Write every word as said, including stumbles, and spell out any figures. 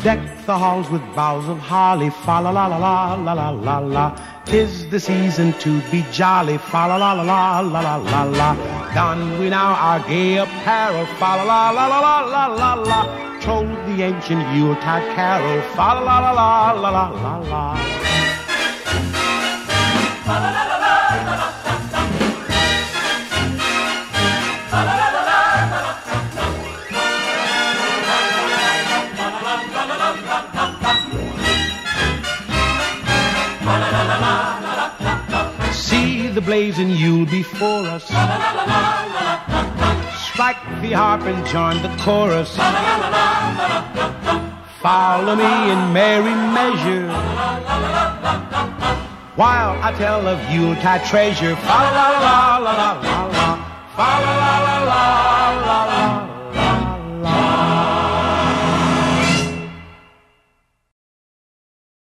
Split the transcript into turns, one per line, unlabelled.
Deck the halls with boughs of holly, fa la la la la la la la la. 'Tis the season to be jolly, fa la la la la la la la la. Don we now our gay apparel, fa la la la la la la la la. Troll the ancient Yuletide carol, fa la la la la la la la la. Fa la la la la la la. See the blazing Yule before us. Strike the harp and join the chorus. Follow me in merry measure while I tell of Yuletide treasure. Fa la la la la la la la. Fa la la la.